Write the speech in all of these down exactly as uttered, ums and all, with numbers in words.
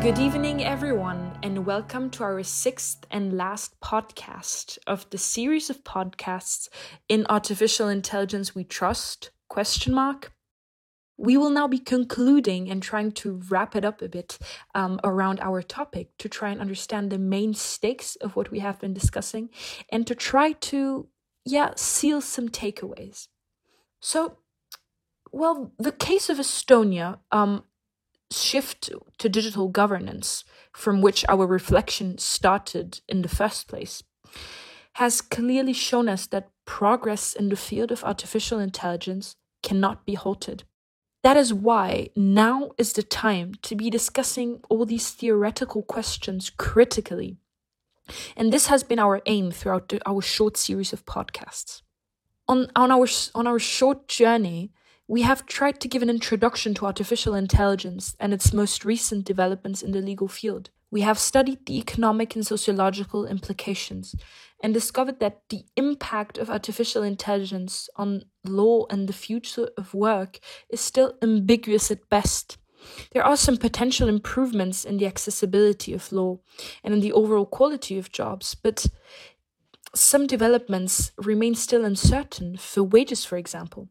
Good evening, everyone, and welcome to our sixth and last podcast of the series of podcasts in Artificial Intelligence We Trust, question mark. We will now be concluding and trying to wrap it up a bit um, around our topic to try and understand the main stakes of what we have been discussing and to try to, yeah, seal some takeaways. So, well, the case of Estonia, um, shift to digital governance, from which our reflection started in the first place, has clearly shown us that progress in the field of artificial intelligence cannot be halted. That is why now is the time to be discussing all these theoretical questions critically. And this has been our aim throughout the, our short series of podcasts. On, on, our, on our short journey, we have tried to give an introduction to artificial intelligence and its most recent developments in the legal field. We have studied the economic and sociological implications and discovered that the impact of artificial intelligence on law and the future of work is still ambiguous at best. There are some potential improvements in the accessibility of law and in the overall quality of jobs, but some developments remain still uncertain for wages, for example.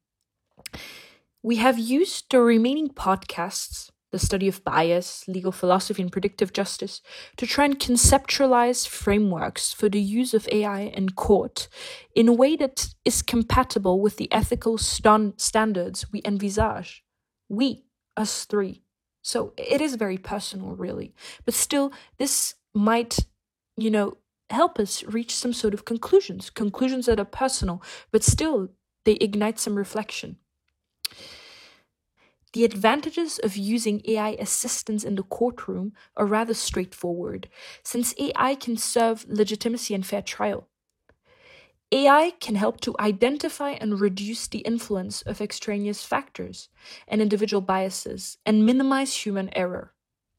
We have used the remaining podcasts, the study of bias, legal philosophy, and predictive justice, to try and conceptualize frameworks for the use of A I in court in a way that is compatible with the ethical st- standards we envisage. We, us three. So it is very personal, really. But still, this might, you know, help us reach some sort of conclusions, conclusions that are personal, but still they ignite some reflection. The advantages of using A I assistance in the courtroom are rather straightforward, since A I can serve legitimacy and fair trial. A I can help to identify and reduce the influence of extraneous factors and individual biases and minimize human error.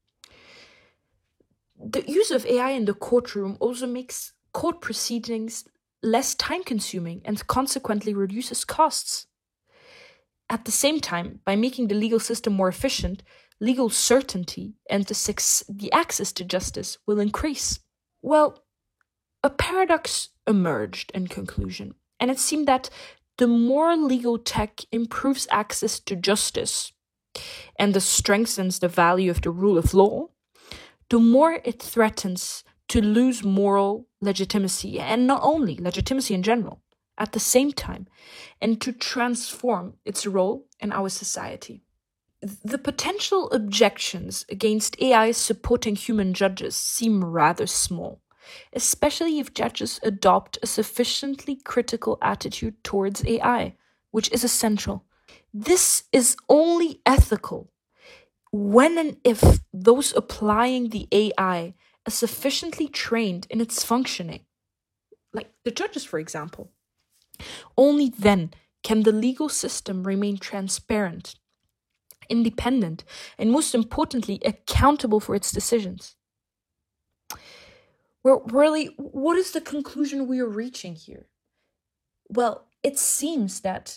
The use of A I in the courtroom also makes court proceedings less time-consuming and consequently reduces costs. At the same time, by making the legal system more efficient, legal certainty and the, sex- the access to justice will increase. Well, a paradox emerged in conclusion, and it seemed that the more legal tech improves access to justice and thus strengthens the value of the rule of law, the more it threatens to lose moral legitimacy, and not only legitimacy in general, at the same time, and to transform its role in our society. The potential objections against A I supporting human judges seem rather small, especially if judges adopt a sufficiently critical attitude towards A I, which is essential. This is only ethical when and if those applying the A I are sufficiently trained in its functioning, like the judges, for example. Only then can the legal system remain transparent, independent, and most importantly, accountable for its decisions. Well, really, what is the conclusion we are reaching here? Well, it seems that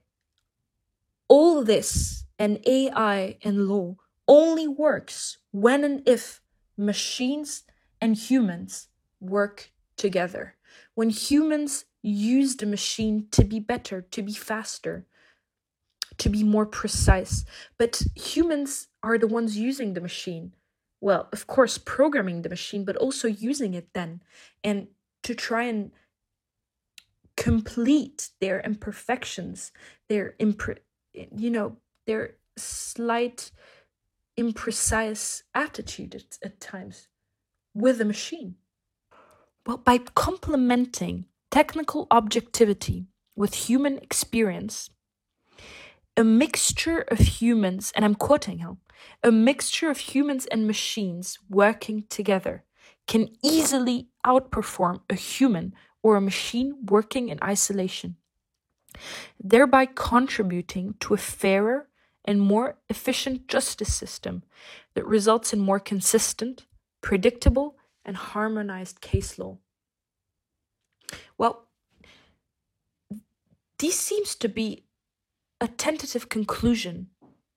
all this and A I and law only works when and if machines and humans work together. When humans use the machine to be better, to be faster, to be more precise. But humans are the ones using the machine. Well, of course, programming the machine, but also using it then. And to try and complete their imperfections, their, impre- you know, their slight, imprecise attitude at, at times with the machine. Well, by complementing technical objectivity with human experience, a mixture of humans, and I'm quoting him, a mixture of humans and machines working together can easily outperform a human or a machine working in isolation, thereby contributing to a fairer and more efficient justice system that results in more consistent, predictable, and harmonized case law. Well, this seems to be a tentative conclusion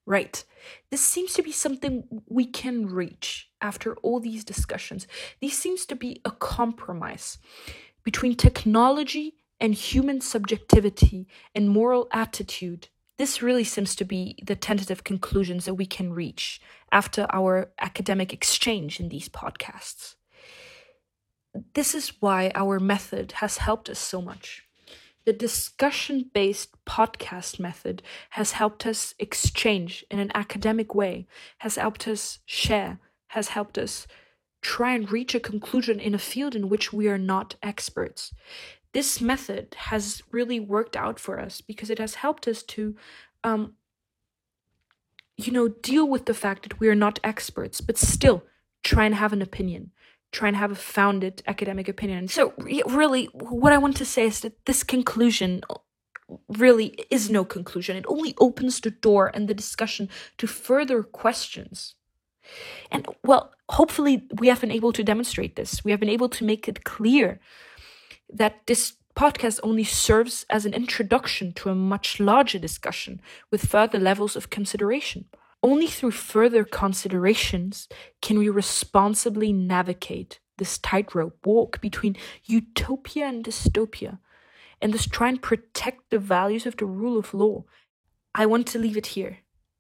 right? This seems to be something we can reach after all these discussions. This seems to be a compromise between technology and human subjectivity and moral attitude. This really seems to be the tentative conclusions that we can reach after our academic exchange in these podcasts. This is why our method has helped us so much. The discussion-based podcast method has helped us exchange in an academic way, has helped us share, has helped us try and reach a conclusion in a field in which we are not experts. This method has really worked out for us because it has helped us to, um, you know, deal with the fact that we are not experts, but still try and have an opinion. Try and have a founded academic opinion. So really, what I want to say is that this conclusion really is no conclusion. It only opens the door and the discussion to further questions. And well, hopefully we have been able to demonstrate this. We have been able to make it clear that this podcast only serves as an introduction to a much larger discussion with further levels of consideration. Only through further considerations can we responsibly navigate this tightrope walk between utopia and dystopia, and thus try and protect the values of the rule of law. I want to leave it here.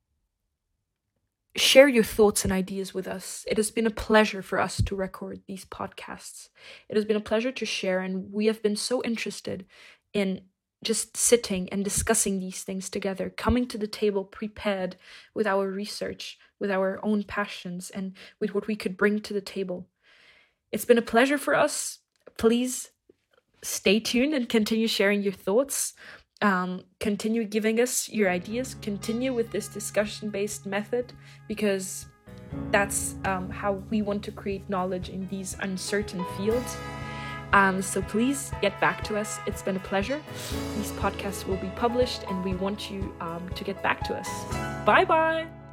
Share your thoughts and ideas with us. It has been a pleasure for us to record these podcasts. It has been a pleasure to share, and we have been so interested in just sitting and discussing these things together, coming to the table prepared with our research, with our own passions, and with what we could bring to the table. It's been a pleasure for us. Please stay tuned and continue sharing your thoughts. Um, continue giving us your ideas. Continue with this discussion-based method, because that's um, how we want to create knowledge in these uncertain fields. Um, so please get back to us. It's been a pleasure. These podcasts will be published and we want you um, to get back to us. Bye-bye.